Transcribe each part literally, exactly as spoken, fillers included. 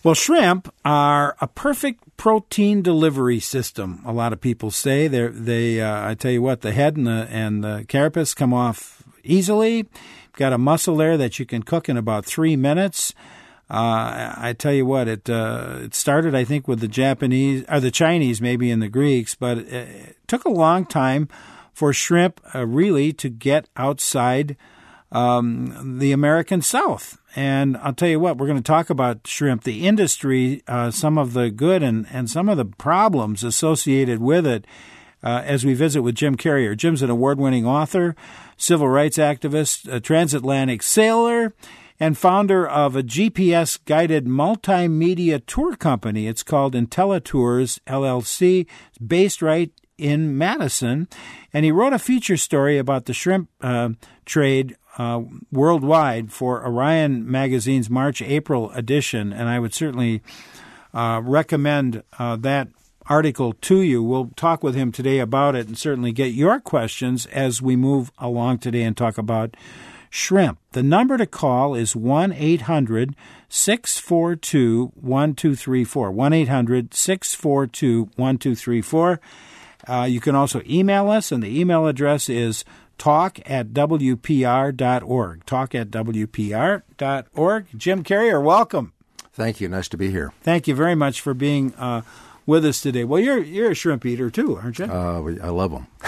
Well, shrimp are a perfect protein delivery system. A lot of people say they they. Uh, I tell you what, the head and the and the carapace come off easily. You've got a muscle there that you can cook in about three minutes. Uh, I tell you what, it uh, it started, I think, with the Japanese or the Chinese, maybe, and the Greeks, but it, it took a long time for shrimp uh, really to get outside um, the American South. And I'll tell you what, we're going to talk about shrimp, the industry, uh, some of the good and, and some of the problems associated with it uh, as we visit with Jim Carrier. Jim's an award-winning author, civil rights activist, a transatlantic sailor, and founder of a G P S-guided multimedia tour company. It's called IntelliTours, L L C. It's based right in Madison. And he wrote a feature story about the shrimp uh, trade Uh, worldwide for Orion Magazine's March-April edition, and I would certainly uh, recommend uh, that article to you. We'll talk with him today about it and certainly get your questions as we move along today and talk about shrimp. The number to call is one eight hundred six four two one two three four, one eight hundred six four two one two three four. Uh, you can also email us, and the email address is talk at w p r dot org. Talk at w p r dot org. Jim Carrier, welcome. Thank you. Nice to be here. Thank you very much for being uh, with us today. Well, you're you're a shrimp eater too, aren't you? Uh, I love them.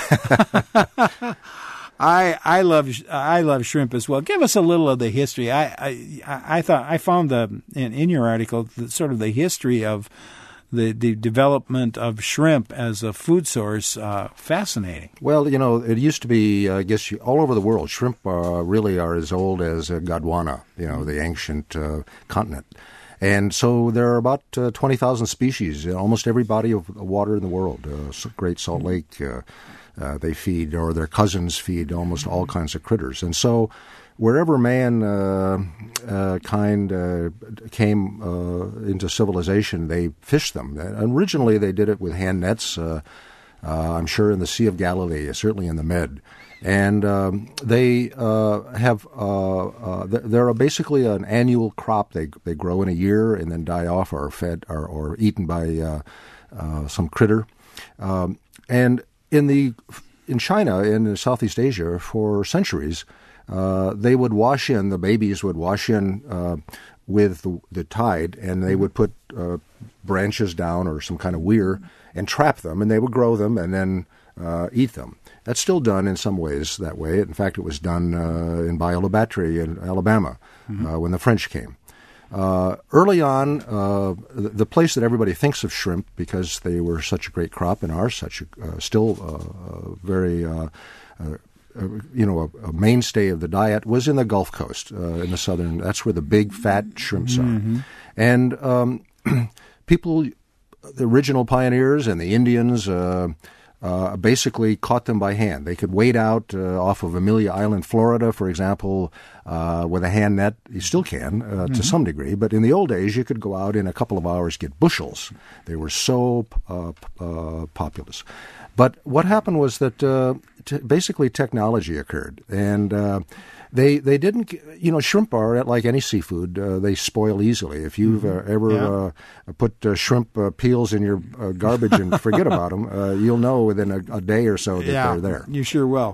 I I love I love shrimp as well. Give us a little of the history. I I, I thought I found the in, in your article the, sort of the history of The, the development of shrimp as a food source, uh, fascinating. Well, you know, it used to be, uh, I guess, you, all over the world, shrimp uh, really are as old as uh, Gondwana, you know, the ancient uh, continent. And so there are about uh, twenty thousand species in almost every body of water in the world. Uh, Great Salt Lake, uh, uh, they feed, or their cousins feed almost all kinds of critters. And so wherever man uh, uh, kind uh, came uh, into civilization, they fished them. And originally, they did it with hand nets, uh, uh, I'm sure in the Sea of Galilee, certainly in the Med. And um, they uh, have, uh, uh, they're basically an annual crop. They they grow in a year and then die off or fed or, or eaten by uh, uh, some critter. Um, and in the in China, in Southeast Asia, for centuries, Uh, they would wash in, the babies would wash in uh, with the, the tide, and they would put uh, branches down or some kind of weir and trap them, and they would grow them and then uh, eat them. That's still done in some ways that way. In fact, it was done uh, in Bayou Battery in Alabama mm-hmm. uh, when the French came. Uh, early on, uh, the, the place that everybody thinks of shrimp, because they were such a great crop and are such a, uh, still uh, very uh, uh, Uh, you know, a, a mainstay of the diet, was in the Gulf Coast, uh, in the southern. That's where the big fat shrimps are. Mm-hmm. And um, people, the original pioneers and the Indians, uh, uh, basically caught them by hand. They could wade out uh, off of Amelia Island, Florida, for example, uh, with a hand net. You still can uh, mm-hmm. to some degree, but in the old days, you could go out in a couple of hours, get bushels. They were so uh, uh, populous. But what happened was that uh, t- basically technology occurred, and uh, they they didn't, you know, shrimp are like any seafood. Uh, they spoil easily. If you've uh, ever yeah. uh, put uh, shrimp uh, peels in your uh, garbage and forget about them, uh, you'll know within a, a day or so that yeah, they're there. You sure will.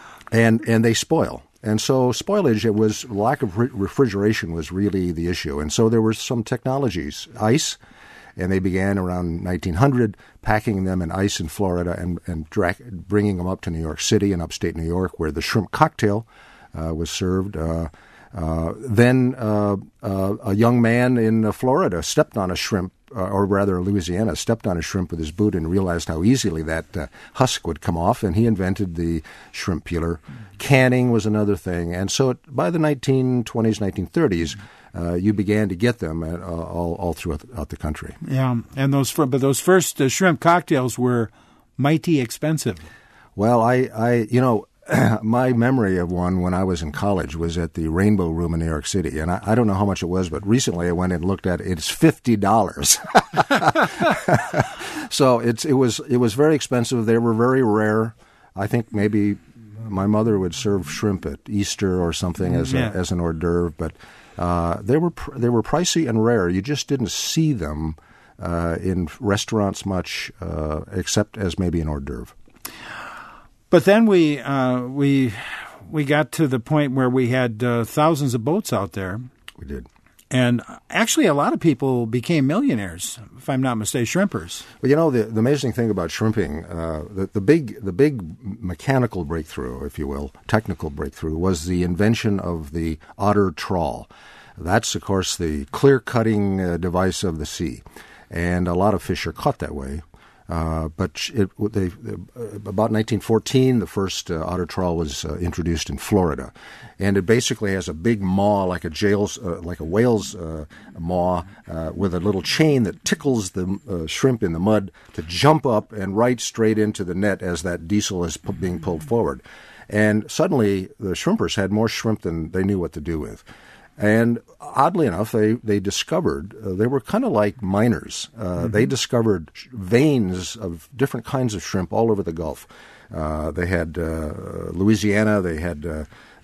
And and they spoil. And so spoilage, it was lack of re- refrigeration was really the issue. And so there were some technologies, ice. And they began around nineteen hundred, packing them in ice in Florida and, and dra- bringing them up to New York City and upstate New York, where the shrimp cocktail uh, was served. Uh, uh, then uh, uh, a young man in uh, Florida stepped on a shrimp, uh, or rather Louisiana, stepped on a shrimp with his boot and realized how easily that uh, husk would come off, and he invented the shrimp peeler. Canning was another thing. And so it, by the nineteen twenties, nineteen thirties, Uh, you began to get them at, uh, all, all throughout the country. Yeah, and those but those first uh, shrimp cocktails were mighty expensive. Well, I, I you know, my memory of one when I was in college was at the Rainbow Room in New York City, and I, I don't know how much it was, but recently I went and looked at it. It's fifty dollars. So it's it was it was very expensive. They were very rare. I think maybe my mother would serve shrimp at Easter or something as yeah. a, as an hors d'oeuvre, but. Uh, they were pr- they were pricey and rare. You just didn't see them uh, in restaurants much, uh, except as maybe an hors d'oeuvre. But then we uh, we we got to the point where we had uh, thousands of boats out there. We did. And actually, a lot of people became millionaires, if I'm not mistaken, shrimpers. Well, you know, the, the amazing thing about shrimping, uh, the, the big the big mechanical breakthrough, if you will, technical breakthrough, was the invention of the otter trawl. That's, of course, the clear-cutting uh, device of the sea. And a lot of fish are caught that way. Uh, but it, they, about nineteen fourteen, the first uh, otter trawl was uh, introduced in Florida, and it basically has a big maw like a jail's, uh, like a whale's uh, maw, uh, with a little chain that tickles the uh, shrimp in the mud to jump up and right straight into the net as that diesel is p- being pulled forward. And suddenly, the shrimpers had more shrimp than they knew what to do with. And oddly enough, they, they discovered, uh, they were kind of like miners. Uh, mm-hmm. They discovered veins of different kinds of shrimp all over the Gulf. Uh, they had uh, Louisiana, they had, uh,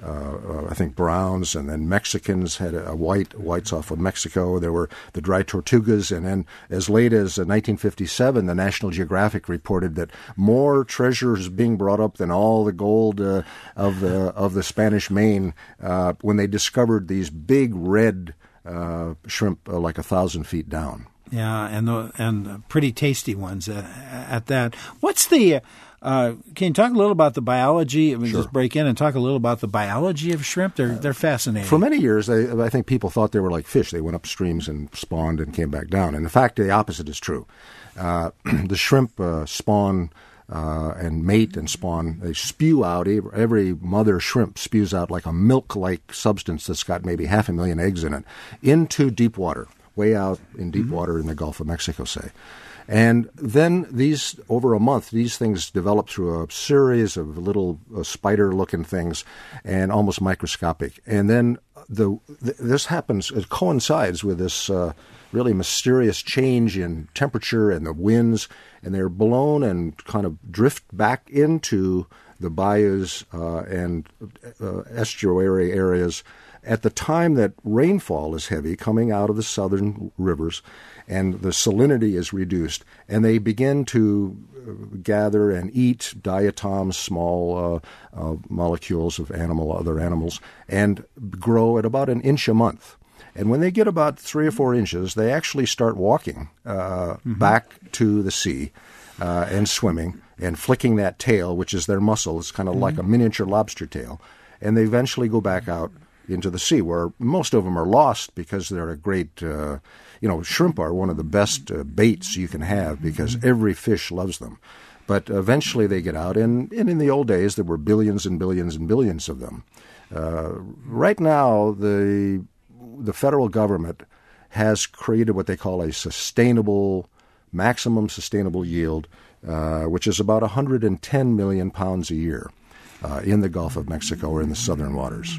uh, I think, browns, and then Mexicans had a, a white, whites off of Mexico. There were the dry tortugas, and then as late as uh, nineteen fifty-seven, the National Geographic reported that more treasures being brought up than all the gold uh, of the of the Spanish Main uh, when they discovered these big red uh, shrimp uh, like a thousand feet down. Yeah, and the, and pretty tasty ones uh, at that. What's the Uh, can you talk a little about the biology? I mean, Sure. Just break in and talk a little about the biology of shrimp. They're they're fascinating. For many years, they, I think people thought they were like fish. They went up streams and spawned and came back down. And in fact, the opposite is true. Uh, the shrimp uh, spawn uh, and mate and spawn. They spew out. Every mother shrimp spews out like a milk-like substance that's got maybe half a million eggs in it into deep water, way out in deep mm-hmm. water in the Gulf of Mexico, say. And then these, over a month, these things develop through a series of little uh, spider-looking things and almost microscopic. And then the, th- this happens, it coincides with this uh, really mysterious change in temperature and the winds, and they're blown and kind of drift back into the bayous uh, and uh, estuary areas at the time that rainfall is heavy coming out of the southern rivers and the salinity is reduced, and they begin to gather and eat diatoms, small uh, uh, molecules of animal, other animals, and grow at about an inch a month. And when they get about three or four inches, they actually start walking uh, mm-hmm. back to the sea uh, and swimming and flicking that tail, which is their muscle. It's kind of mm-hmm. like a miniature lobster tail. And they eventually go back out into the sea, where most of them are lost because they're a great, uh, you know, shrimp are one of the best uh, baits you can have because every fish loves them. But eventually they get out, and, and in the old days there were billions and billions and billions of them. Uh, right now, the the federal government has created what they call a sustainable, maximum sustainable yield, uh, which is about one hundred ten million pounds a year uh, in the Gulf of Mexico or in the southern waters.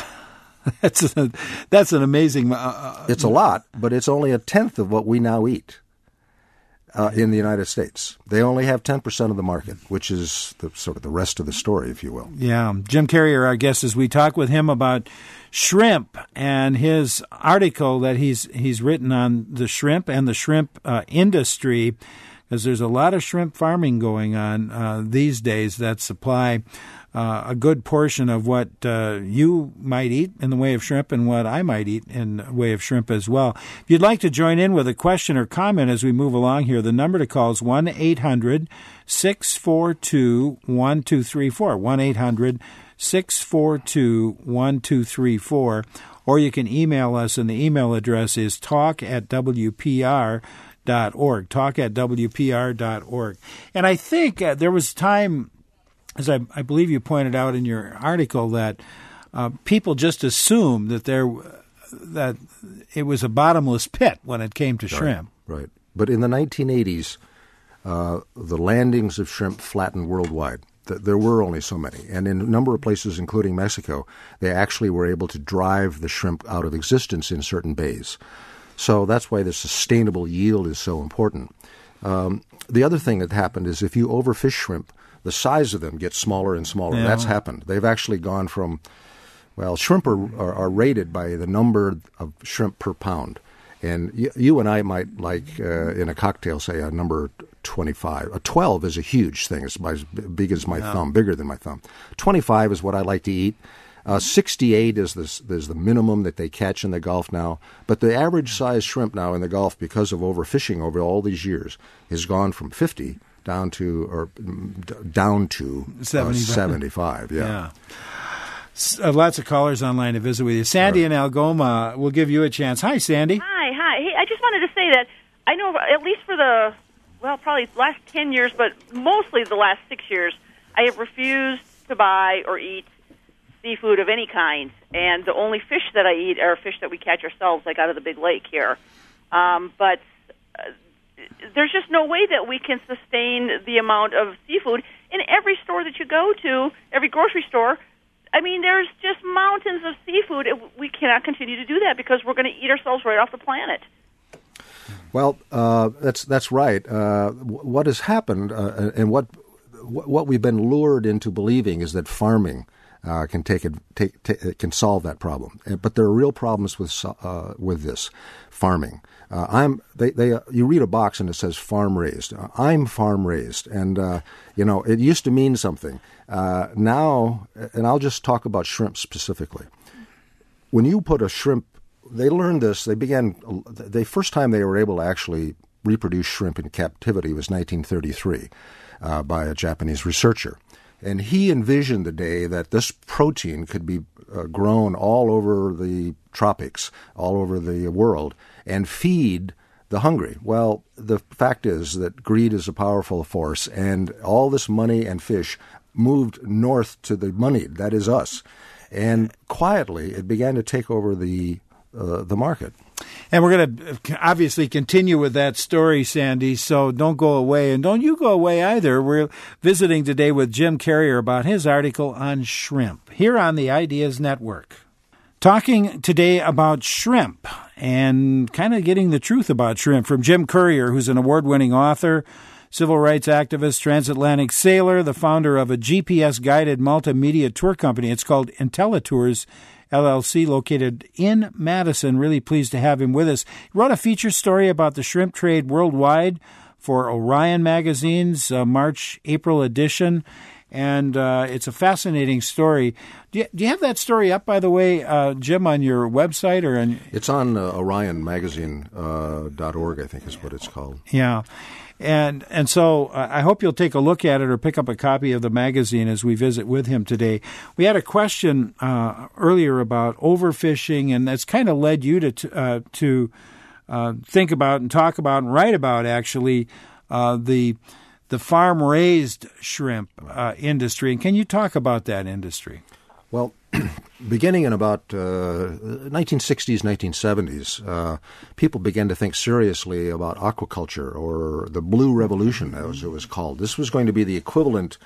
That's a, that's an amazing. Uh, it's a lot, but it's only a tenth of what we now eat uh, in the United States. They only have ten percent of the market, which is the, sort of the rest of the story, if you will. Yeah, Jim Carrier, our guest, as we talk with him about shrimp and his article that he's he's written on the shrimp and the shrimp uh, industry, because there's a lot of shrimp farming going on uh, these days that supply Uh, a good portion of what uh, you might eat in the way of shrimp and what I might eat in the way of shrimp as well. If you'd like to join in with a question or comment as we move along here, the number to call is one eight hundred six four two one two three four, one eight hundred six four two one two three four, or you can email us, and the email address is talk at w p r dot org, talk at w p r dot org. And I think uh, there was time, as I, I believe you pointed out in your article, that uh, people just assumed that there that it was a bottomless pit when it came to right, shrimp. Right. But in the nineteen eighties, uh, the landings of shrimp flattened worldwide. There were only so many. And in a number of places, including Mexico, they actually were able to drive the shrimp out of existence in certain bays. So that's why the sustainable yield is so important. Um, the other thing that happened is if you overfish shrimp, the size of them gets smaller and smaller. Yeah. That's happened. They've actually gone from Well, shrimp are, are, are rated by the number of shrimp per pound. And you, you and I might like, uh, in a cocktail, say a number twenty-five. A twelve is a huge thing. It's as big as my yeah. thumb, bigger than my thumb. twenty-five is what I like to eat. Uh, sixty-eight is the, is the minimum that they catch in the Gulf now. But the average size shrimp now in the Gulf, because of overfishing over all these years, has gone from fifty down to or down to uh, seventy-five. Yeah. yeah. Uh, lots of callers online to visit with you. Sandy right. in Algoma, we'll give you a chance. Hi, Sandy. Hi, hi. Hey, I just wanted to say that I know at least for the, well, probably the last ten years, but mostly the last six years, I have refused to buy or eat seafood of any kind. And the only fish that I eat are fish that we catch ourselves, like out of the big lake here. Um, but uh, there's just no way that we can sustain the amount of seafood. In every store that you go to, every grocery store, I mean, there's just mountains of seafood. We cannot continue to do that because we're going to eat ourselves right off the planet. Well, uh, that's that's right. Uh, what has happened uh, and what what we've been lured into believing is that farming uh, can take it take, take can solve that problem. But there are real problems with uh, with this farming. Uh, I'm they they uh, you read a box and it says farm raised. Uh, I'm farm raised, and uh, you know it used to mean something. Uh, now, and I'll just talk about shrimp specifically. When you put a shrimp, they learned this. They began the first time they were able to actually reproduce shrimp in captivity was nineteen thirty-three uh, by a Japanese researcher, and he envisioned the day that this protein could be uh, grown all over the tropics, all over the world, and feed the hungry. Well, the fact is that greed is a powerful force, and all this money and fish moved north to the money, that is us. And quietly, it began to take over the uh, the market. And we're going to obviously continue with that story, Sandy, so don't go away. And don't you go away either. We're visiting today with Jim Carrier about his article on shrimp here on the Ideas Network. Talking today about shrimp and kind of getting the truth about shrimp from Jim Carrier, who's an award-winning author, civil rights activist, transatlantic sailor, the founder of a G P S-guided multimedia tour company. It's called IntelliTours, L L C, located in Madison. Really pleased to have him with us. He wrote a feature story about the shrimp trade worldwide for Orion Magazine's uh, March, April edition. And uh, it's a fascinating story. Do you, do you have that story up, by the way, uh, Jim, on your website? Or on... It's on uh, orion magazine dot org, uh, I think is what it's called. Yeah. And and so uh, I hope you'll take a look at it or pick up a copy of the magazine as we visit with him today. We had a question uh, earlier about overfishing, and that's kind of led you to uh, to uh, think about and talk about and write about, actually, uh, the the farm-raised shrimp uh, industry. And can you talk about that industry? Well, beginning in about uh, nineteen sixties, nineteen seventies, uh, people began to think seriously about aquaculture, or the Blue Revolution, as it was called. This was going to be the equivalent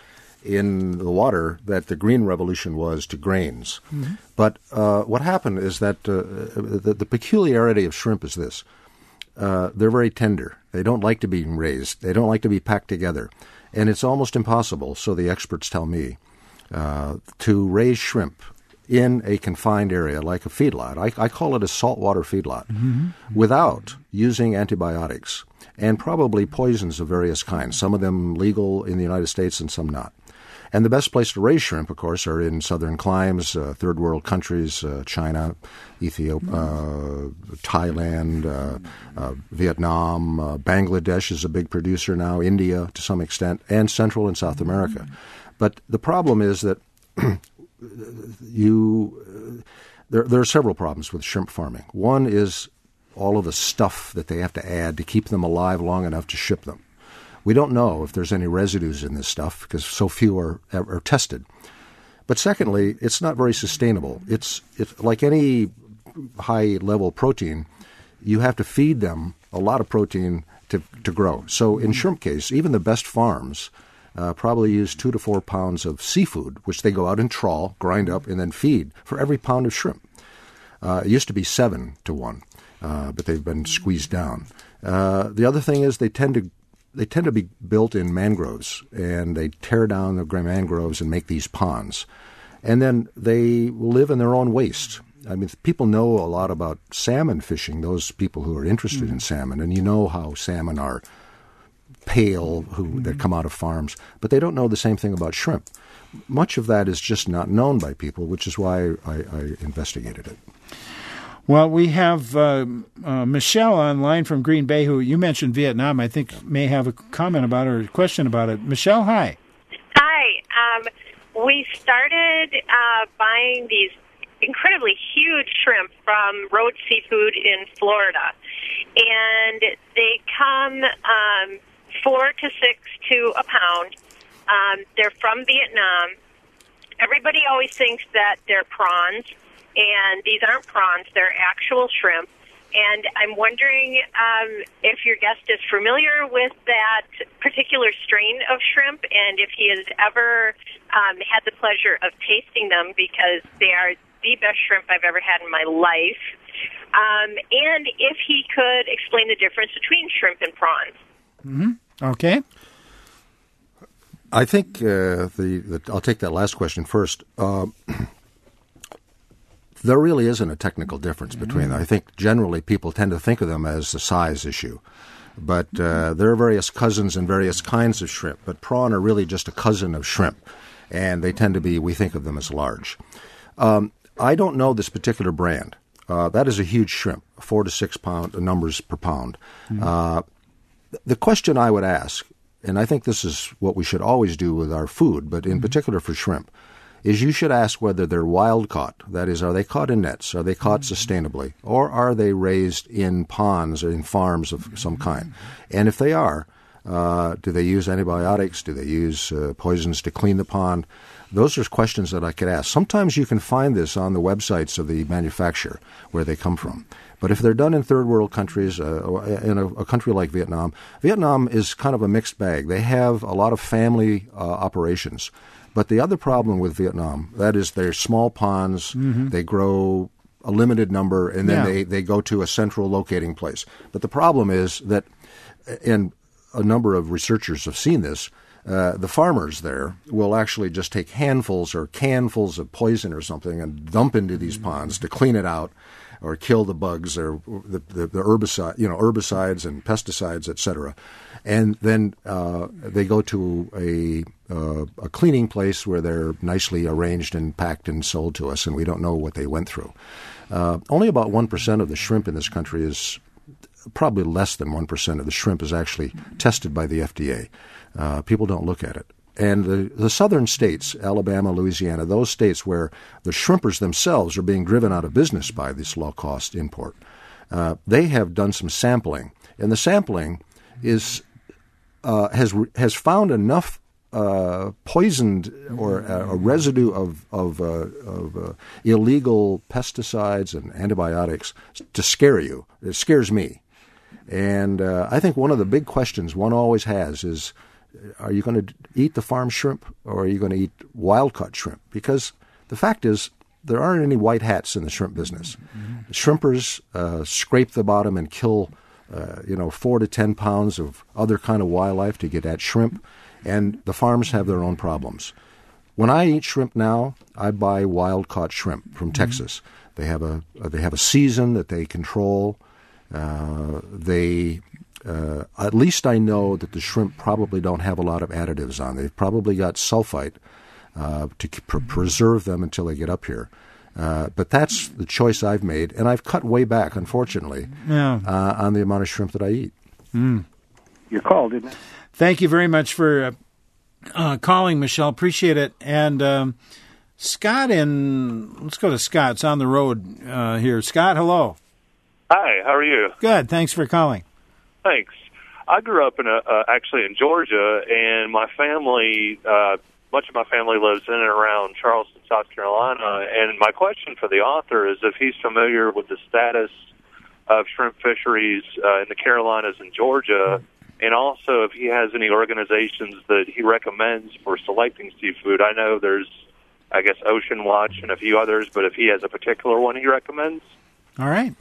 in the water that the Green Revolution was to grains. Mm-hmm. But uh, what happened is that uh, the, the peculiarity of shrimp is this. Uh, they're very tender. They don't like to be raised. They don't like to be packed together. And it's almost impossible, so the experts tell me, uh, to raise shrimp in a confined area like a feedlot. I, I call it a saltwater feedlot, mm-hmm. without using antibiotics and probably poisons of various kinds, some of them legal in the United States and some not. And the best place to raise shrimp, of course, are in southern climes, uh, third world countries, uh, China, Ethiopia, uh, Thailand, uh, uh, Vietnam, uh, Bangladesh is a big producer now, India to some extent, and Central and South America. But the problem is that you uh, there, there are several problems with shrimp farming. One is all of the stuff that they have to add to keep them alive long enough to ship them. We don't know if there's any residues in this stuff because so few are, are tested. But secondly, it's not very sustainable. It's, it's like any high-level protein, you have to feed them a lot of protein to, to grow. So in shrimp case, even the best farms uh, probably use two to four pounds of seafood, which they go out and trawl, grind up, and then feed for every pound of shrimp. Uh, it used to be seven to one, uh, but they've been squeezed down. Uh, the other thing is they tend to They tend to be built in mangroves, and they tear down the mangroves and make these ponds. And then they live in their own waste. I mean, people know a lot about salmon fishing, those people who are interested mm-hmm. in salmon, and you know how salmon are pale who mm-hmm. that come out of farms, but they don't know the same thing about shrimp. Much of that is just not known by people, which is why I, I investigated it. Well, we have uh, uh, Michelle online from Green Bay, who you mentioned Vietnam, I think may have a comment about it or a question about it. Michelle, hi. Hi. Um, we started uh, buying these incredibly huge shrimp from Road Seafood in Florida, and they come um, four to six to a pound. Um, they're from Vietnam. Everybody always thinks that they're prawns, and these aren't prawns. They're actual shrimp. And I'm wondering um, if your guest is familiar with that particular strain of shrimp and if he has ever um, had the pleasure of tasting them, because they are the best shrimp I've ever had in my life. Um, and if he could explain the difference between shrimp and prawns. Mm-hmm. Okay. I think uh, the, the I'll take that last question first. Uh, there really isn't a technical difference between them. I think generally people tend to think of them as a size issue. But uh, there are various cousins and various kinds of shrimp. But prawn are really just a cousin of shrimp. And they tend to be, we think of them as large. Um, I don't know this particular brand. Uh, that is a huge shrimp, four to six pound numbers per pound. Mm-hmm. Uh, the question I would ask, and I think this is what we should always do with our food, but in mm-hmm. particular for shrimp, is you should ask whether they're wild caught. That is, are they caught in nets? Are they caught mm-hmm. sustainably? Or are they raised in ponds or in farms of some kind? And if they are, uh, do they use antibiotics? Do they use uh, poisons to clean the pond? Those are questions that I could ask. Sometimes you can find this on the websites of the manufacturer where they come from. But if they're done in third world countries, uh, in a, a country like Vietnam, Vietnam is kind of a mixed bag. They have a lot of family uh, operations. But the other problem with Vietnam, that is they're small ponds, mm-hmm. they grow a limited number, and then yeah. they, they go to a central locating place. But the problem is that, and a number of researchers have seen this, Uh, the farmers there will actually just take handfuls or canfuls of poison or something and dump into these ponds to clean it out or kill the bugs or the, the, the herbicide, you know, herbicides and pesticides, et cetera. And then uh, they go to a, uh, a cleaning place where they're nicely arranged and packed and sold to us, and we don't know what they went through. Uh, only about one percent of the shrimp in this country is, probably less than one percent of the shrimp is actually tested by the F D A. Uh, people don't look at it. And the, the southern states, Alabama, Louisiana, those states where the shrimpers themselves are being driven out of business by this low-cost import, uh, they have done some sampling. And the sampling is uh, has has found enough uh, poisoned or uh, a residue of, of, uh, of uh, illegal pesticides and antibiotics to scare you. It scares me. And uh, I think one of the big questions one always has is, are you going to eat the farm shrimp or are you going to eat wild-caught shrimp? Because the fact is there aren't any white hats in the shrimp business. Mm-hmm. Shrimpers uh, scrape the bottom and kill, uh, you know, four to ten pounds of other kind of wildlife to get at shrimp, and the farms have their own problems. When I eat shrimp now, I buy wild-caught shrimp from mm-hmm. Texas. They have a they have a season that they control. Uh, they Uh, at least I know that the shrimp probably don't have a lot of additives on. They've probably got sulfite uh, to pr- preserve them until they get up here. Uh, but that's the choice I've made, and I've cut way back, unfortunately, yeah. uh, on the amount of shrimp that I eat. Mm. Your call, didn't it? Thank you very much for uh, uh, calling, Michelle. Appreciate it. And um, Scott in, let's go to Scott. It's on the road uh, here. Scott, hello. Hi, how are you? Good. Thanks for calling. Thanks. I grew up in a, uh, actually in Georgia, and my family, uh, much of my family lives in and around Charleston, South Carolina. And my question for the author is if he's familiar with the status of shrimp fisheries uh, in the Carolinas and Georgia, and also if he has any organizations that he recommends for selecting seafood. I know there's, I guess, Ocean Watch and a few others, but if he has a particular one he recommends. All right.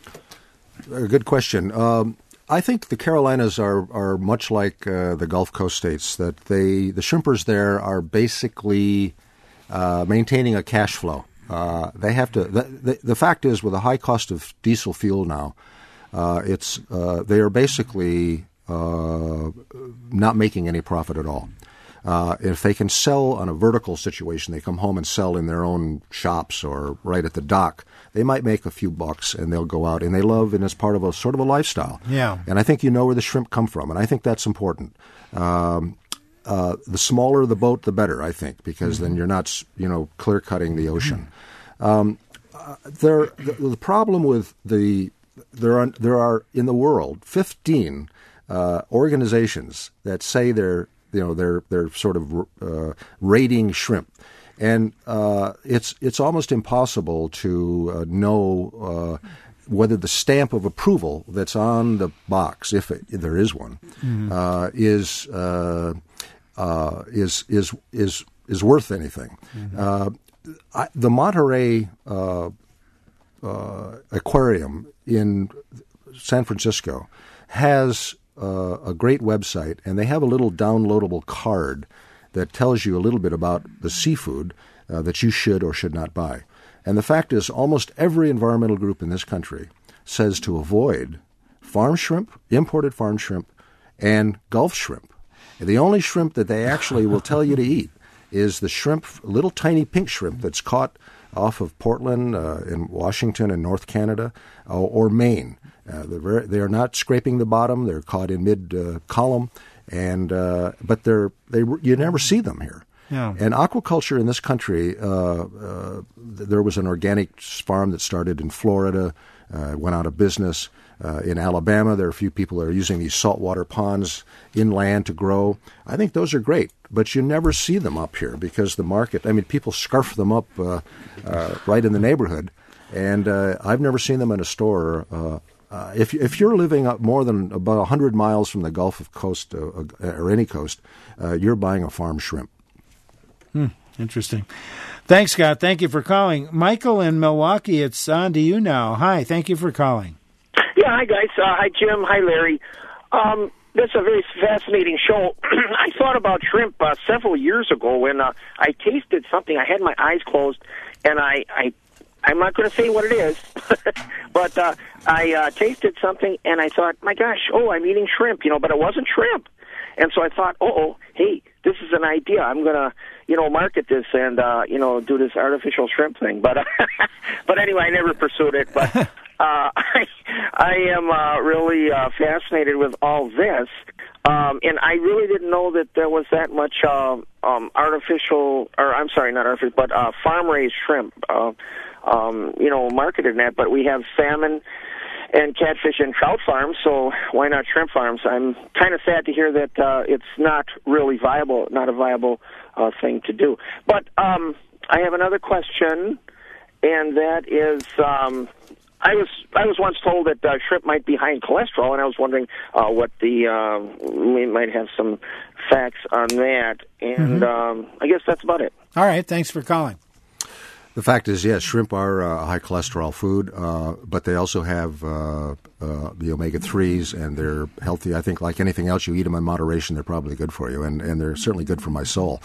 A good question. Um, I think the Carolinas are, are much like uh, the Gulf Coast states, that they the shrimpers there are basically uh, maintaining a cash flow. Uh, they have to. The, the, the fact is, with a high cost of diesel fuel now, uh, it's uh, they are basically uh, not making any profit at all. Uh, if they can sell on a vertical situation, they come home and sell in their own shops or right at the dock, they might make a few bucks and they'll go out and they love, and it's part of a sort of a lifestyle. Yeah. And I think you know where the shrimp come from, and I think that's important. Um, uh, the smaller the boat, the better, I think, because mm-hmm. then you're not, you know, clear cutting the ocean. Um, uh, there, the, the problem with the there are there are in the world fifteen uh, organizations that say they're you know they're they're sort of uh, rating shrimp, and uh, it's it's almost impossible to uh, know uh, whether the stamp of approval that's on the box, if, it, if there is one, mm-hmm. uh, is uh, uh, is is is is worth anything. Mm-hmm. Uh, I, the Monterey uh, uh, Aquarium in San Francisco has uh, a great website, and they have a little downloadable card that tells you a little bit about the seafood uh, that you should or should not buy. And the fact is, almost every environmental group in this country says to avoid farm shrimp, imported farm shrimp, and Gulf shrimp. And the only shrimp that they actually will tell you to eat is the shrimp, little tiny pink shrimp that's caught off of Portland uh, in Washington and North Canada uh, or Maine. Uh, very, they are not scraping the bottom; they're caught in mid uh, column, and uh, but they're they you never see them here. Yeah. And aquaculture in this country, uh, uh, there was an organic farm that started in Florida, uh, went out of business. Uh, in Alabama, there are a few people that are using these saltwater ponds inland to grow. I think those are great, but you never see them up here because the market, I mean, people scarf them up uh, uh, right in the neighborhood, and uh, I've never seen them in a store. Uh, uh, if, if you're living up more than about one hundred miles from the Gulf of Coast uh, or any coast, uh, you're buying a farm shrimp. Hmm, interesting. Thanks, Scott. Thank you for calling. Michael in Milwaukee, it's on to you now. Hi, thank you for calling. Yeah, hi, guys. Uh, hi, Jim. Hi, Larry. Um, that's a very fascinating show. I thought about shrimp uh, several years ago when uh, I tasted something. I had my eyes closed, and I, I I'm not going to say what it is, but uh, I uh, tasted something, and I thought, my gosh, oh, I'm eating shrimp, you know, but it wasn't shrimp. And so I thought, oh, hey, this is an idea. I'm going to, you know, market this and, uh, you know, do this artificial shrimp thing. But, but anyway, I never pursued it. But uh, I, I am uh, really uh, fascinated with all this. Um, and I really didn't know that there was that much uh, um, artificial, or I'm sorry, not artificial, but uh, farm-raised shrimp, uh, um, you know, marketed in that. But we have salmon and catfish and trout farms, so why not shrimp farms? I'm kind of sad to hear that uh, it's not really viable, not a viable uh, thing to do. But um, I have another question, and that is, um, I was I was once told that uh, shrimp might be high in cholesterol, and I was wondering uh, what the uh, we might have some facts on that, and mm-hmm. um, I guess that's about it. All right, thanks for calling. The fact is, yes, shrimp are uh, a high cholesterol food, uh, but they also have uh, uh, the omega threes, and they're healthy. I think like anything else, you eat them in moderation, they're probably good for you, and, and they're certainly good for my soul.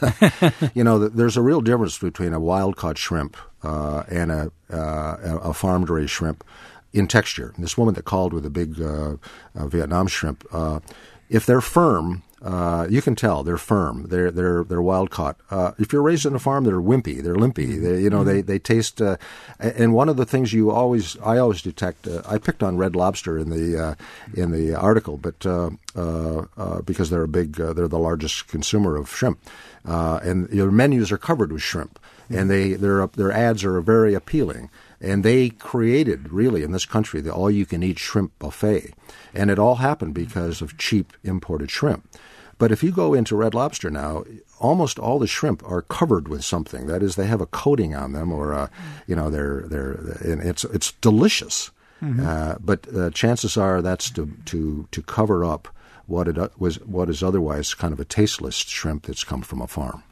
You know, there's a real difference between a wild-caught shrimp uh, and a, uh, a farm-raised shrimp in texture. This woman that called with a big uh, uh, Vietnam shrimp, uh, if they're firm, Uh, you can tell they're firm. They're they're they're wild caught. Uh, if you're raised on a farm, they're wimpy. They're limpy. They, you know, mm-hmm. they they taste. Uh, and one of the things you always, I always detect. Uh, I picked on Red Lobster in the uh, in the article, but uh, uh, uh, because they're a big, uh, they're the largest consumer of shrimp, uh, and their menus are covered with shrimp, mm-hmm. and they their their ads are very appealing. And they created, really, in this country, the all-you-can-eat shrimp buffet. And it all happened because of cheap imported shrimp. But if you go into Red Lobster now, almost all the shrimp are covered with something. That is, they have a coating on them, or a, you know, they're they're and it's it's delicious. Mm-hmm. Uh, but uh, chances are that's to to to cover up what it was what is otherwise kind of a tasteless shrimp that's come from a farm.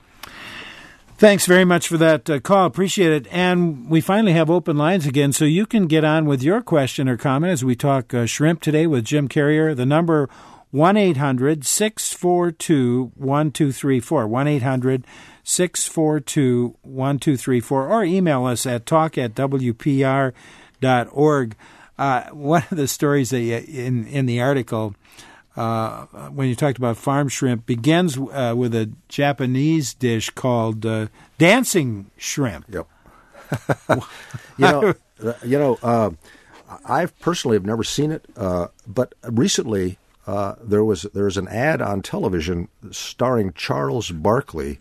Thanks very much for that uh, call. Appreciate it. And we finally have open lines again, so you can get on with your question or comment as we talk uh, shrimp today with Jim Carrier. The number one eight hundred six four two one two three four, one eight hundred six four two one two three four, or email us at talk at w p r dot org. Uh, one of the stories that you, in, in the article, uh, when you talked about farm shrimp, begins uh, with a Japanese dish called uh, dancing shrimp. Yep. you know, you know uh, I personally have never seen it, uh, but recently uh, there was there was an ad on television starring Charles Barkley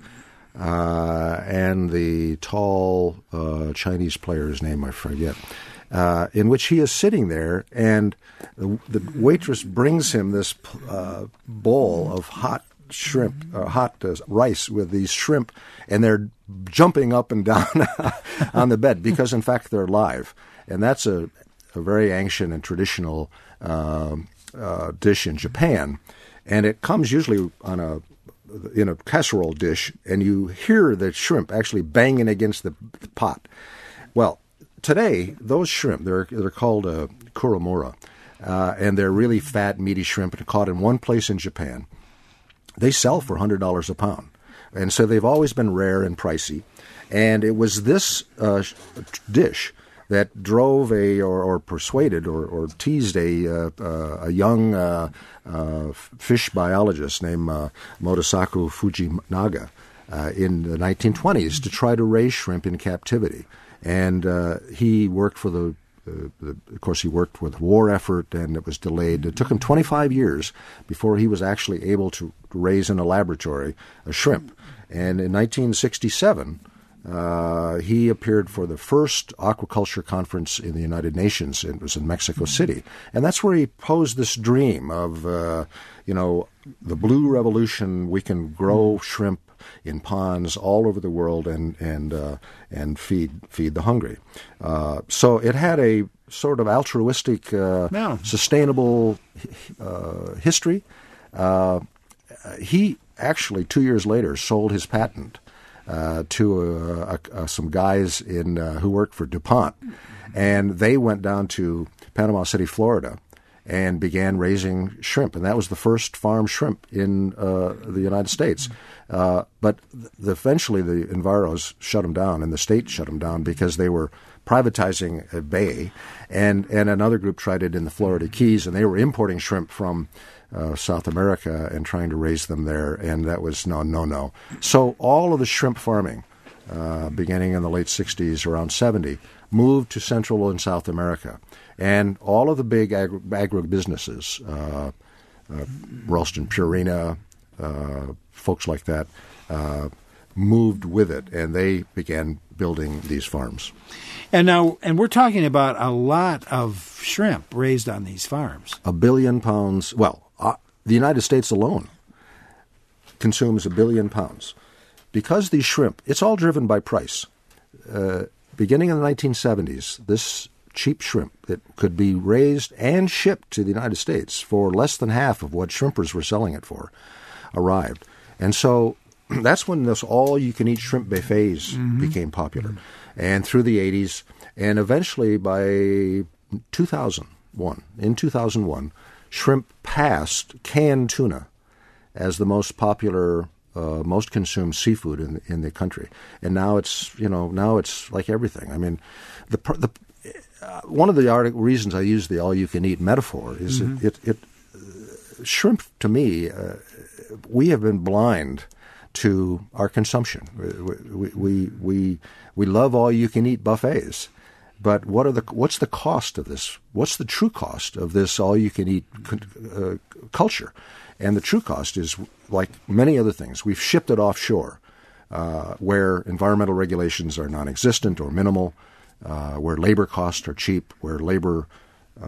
uh, and the tall uh, Chinese player's name I forget, uh, in which he is sitting there and the, the waitress brings him this uh, bowl of hot shrimp, uh, hot uh, rice with these shrimp, and they're jumping up and down on the bed because, in fact, they're live. And that's a, a very ancient and traditional uh, uh, dish in Japan. And it comes usually on a in a casserole dish, and you hear the shrimp actually banging against the pot. Well, today, those shrimp, they're, they're called uh, kuromura, uh, and they're really fat, meaty shrimp and caught in one place in Japan. They sell for one hundred dollars a pound. And so they've always been rare and pricey. And it was this uh, dish that drove a, or, or persuaded, or, or teased a uh, uh, a young uh, uh, fish biologist named uh, Motosaku Fujinaga uh, in the nineteen twenties to try to raise shrimp in captivity. And uh, he worked for the, uh, the, of course, he worked with war effort, and it was delayed. It took him twenty-five years before he was actually able to raise in a laboratory a shrimp. And in nineteen sixty-seven, uh, he appeared for the first aquaculture conference in the United Nations. It was in Mexico City. And that's where he posed this dream of, uh, you know, the blue revolution. We can grow shrimp in ponds all over the world and and uh, and feed feed the hungry. Uh, so it had a sort of altruistic, uh, yeah. sustainable uh, history. Uh, he actually, two years later, sold his patent uh, to uh, uh, some guys in uh, who worked for DuPont, and they went down to Panama City, Florida, and began raising shrimp, and that was the first farm shrimp in uh, the United States. Uh, but the, eventually the Enviros shut them down, and the state shut them down because they were privatizing a bay, and, and another group tried it in the Florida Keys, and they were importing shrimp from uh, South America and trying to raise them there, and that was no, no, no. So all of the shrimp farming, uh, beginning in the late sixties, around seventy, moved to Central and South America. And all of the big agri- agribusinesses, uh, uh, Ralston Purina, uh, folks like that, uh, moved with it, and they began building these farms. And now, and we're talking about a lot of shrimp raised on these farms. A billion pounds. Well, uh, the United States alone consumes a billion pounds. Because these shrimp, it's all driven by price. Uh, beginning in the nineteen seventies, this cheap shrimp that could be raised and shipped to the United States for less than half of what shrimpers were selling it for arrived. And so that's when this all-you-can-eat shrimp buffets mm-hmm. became popular. And through the eighties, and eventually by two thousand one, in two thousand one, shrimp passed canned tuna as the most popular, uh, most consumed seafood in in the country. And now it's, you know, now it's like everything. I mean, the the uh, one of the artic- reasons I use the all-you-can-eat metaphor is mm-hmm. it, it, it uh, shrimp to me. Uh, we have been blind to our consumption. We we we we love all-you-can-eat buffets, but what are the what's the cost of this? What's the true cost of this all-you-can-eat uh, culture? And the true cost is, like many other things, we've shipped it offshore, uh, where environmental regulations are non-existent or minimal, uh, where labor costs are cheap, where labor uh,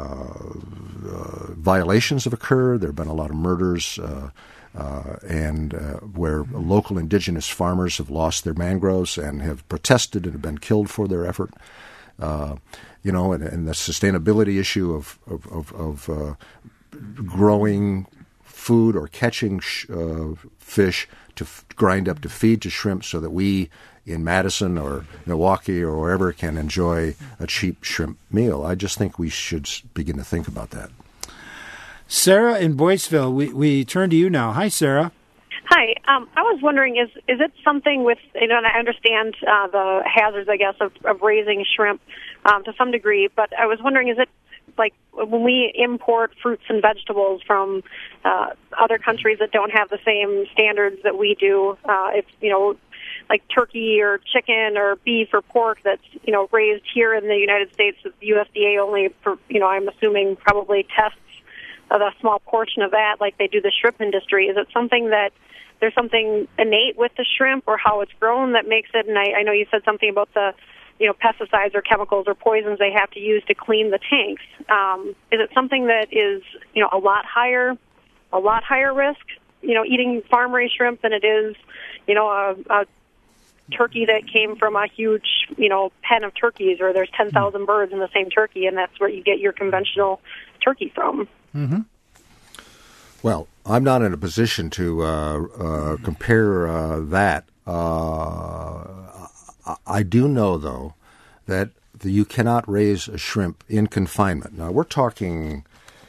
uh, violations have occurred. There have been a lot of murders. Uh, Uh, and uh, where local indigenous farmers have lost their mangroves and have protested and have been killed for their effort. Uh, you know, and, and the sustainability issue of of, of, of uh, growing food or catching sh- uh, fish to f- grind up to feed to shrimp, so that we in Madison or Milwaukee or wherever can enjoy a cheap shrimp meal. I just think we should begin to think about that. Sarah in Boyceville, we, we turn to you now. Hi, Sarah. Hi. Um, I was wondering, is is it something with, you know, and I understand uh, the hazards, I guess, of, of raising shrimp um, to some degree, but I was wondering, is it like when we import fruits and vegetables from uh, other countries that don't have the same standards that we do, uh, if, you know, like turkey or chicken or beef or pork that's, you know, raised here in the United States, the U S D A only, for, you know, I'm assuming probably tests a small portion of that like they do the shrimp industry. Is it something that there's something innate with the shrimp or how it's grown that makes it, and I, I know you said something about the, you know, pesticides or chemicals or poisons they have to use to clean the tanks. Um, is it something that is, you know, a lot higher, a lot higher risk, you know, eating farm-raised shrimp than it is, you know, a, a turkey that came from a huge, you know, pen of turkeys, or there's ten thousand birds in the same turkey, and that's where you get your conventional turkey from? Mm-hmm. Well, I'm not in a position to uh, uh, compare uh, that. Uh, I do know, though, that you cannot raise a shrimp in confinement. Now, we're talking,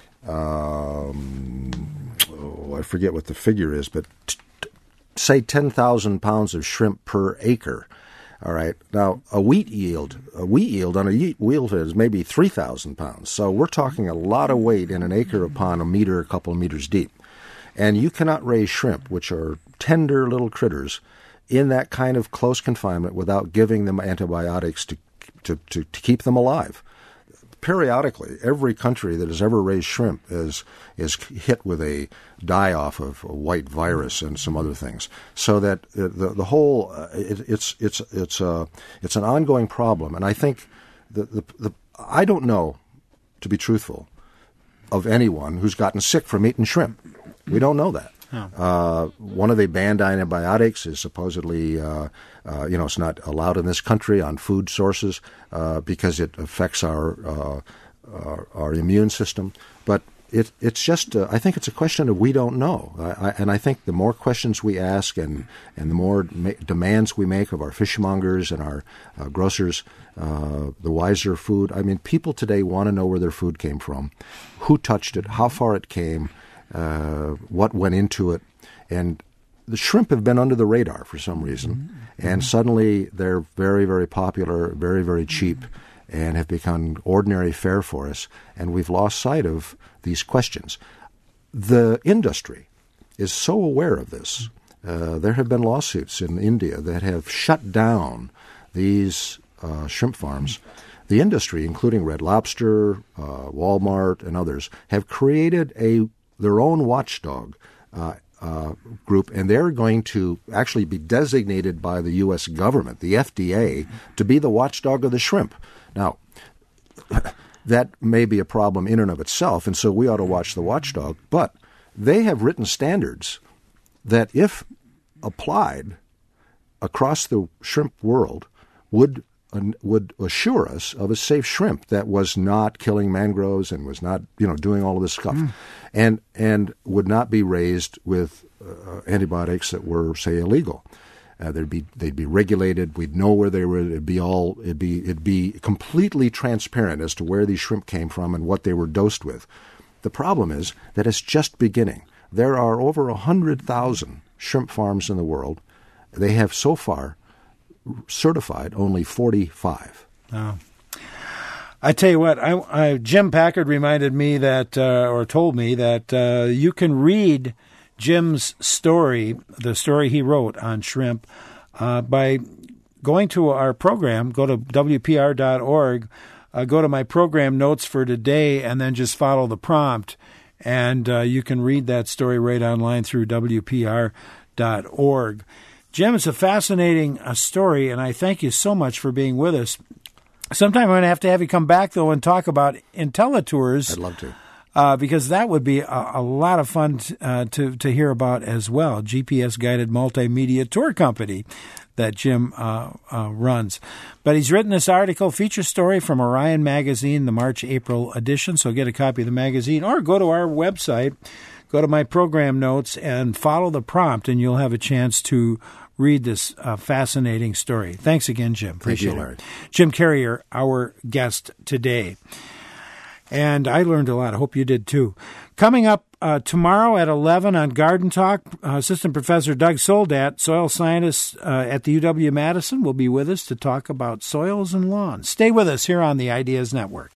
um, oh, I forget what the figure is, but t- t- say ten thousand pounds of shrimp per acre. All right. Now, a wheat yield, a wheat yield on a wheat yield is maybe three thousand pounds. So we're talking a lot of weight in an acre upon a meter, a couple of meters deep. And you cannot raise shrimp, which are tender little critters, in that kind of close confinement without giving them antibiotics to to, to, to keep them alive. Periodically, every country that has ever raised shrimp is is hit with a die-off of a white virus and some other things. So that the the whole uh, it, it's it's it's a it's an ongoing problem. And I think the, the the I don't know, to be truthful, of anyone who's gotten sick from eating shrimp. We don't know that. Oh. Uh, one of the banned antibiotics is supposedly, uh, uh, you know, it's not allowed in this country on food sources uh, because it affects our, uh, our our immune system. But it it's just, uh, I think it's a question of we don't know. I, I, and I think the more questions we ask and, and the more ma- demands we make of our fishmongers and our uh, grocers, uh, the wiser food. I mean, people today want to know where their food came from, who touched it, how far it came, Uh, what went into it. And the shrimp have been under the radar for some reason, mm-hmm. and suddenly they're very, very popular, very, very cheap, and have become ordinary fare for us, and we've lost sight of these questions. The industry is so aware of this. Uh, there have been lawsuits in India that have shut down these uh, shrimp farms. The industry, including Red Lobster, uh, Walmart, and others, have created a their own watchdog uh, uh, group, and they're going to actually be designated by the U S government, the F D A, to be the watchdog of the shrimp. Now, that may be a problem in and of itself, and so we ought to watch the watchdog, but they have written standards that, if applied across the shrimp world, would would assure us of a safe shrimp that was not killing mangroves and was not, you know, doing all of this stuff, mm. and and would not be raised with uh, antibiotics that were, say, illegal. Uh, they'd be they'd be regulated. We'd know where they were. It'd be all it'd be it'd be completely transparent as to where these shrimp came from and what they were dosed with. The problem is that it's just beginning. There are over a hundred thousand shrimp farms in the world. They have so far certified only forty-five. Oh. I tell you what, I, I, Jim Packard reminded me that, uh, or told me that uh, you can read Jim's story, the story he wrote on shrimp, uh, by going to our program. Go to W P R dot org, uh, go to my program notes for today, and then just follow the prompt. And uh, you can read that story right online through W P R dot org. Jim, it's a fascinating uh, story, and I thank you so much for being with us. Sometime I'm going to have to have you come back, though, and talk about IntelliTours. I'd love to. Uh, because that would be a, a lot of fun t- uh, to, to hear about as well. G P S-guided multimedia tour company that Jim uh, uh, runs. But he's written this article, feature story from Orion Magazine, the March-April edition, so get a copy of the magazine or go to our website, go to my program notes, and follow the prompt, and you'll have a chance to read this uh, fascinating story. Thanks again, Jim. Appreciate Thank you, Larry. it. Jim Carrier, our guest today. And I learned a lot. I hope you did too. Coming up uh, tomorrow at eleven on Garden Talk, uh, Assistant Professor Doug Soldat, soil scientist uh, at the U W Madison, will be with us to talk about soils and lawns. Stay with us here on the Ideas Network.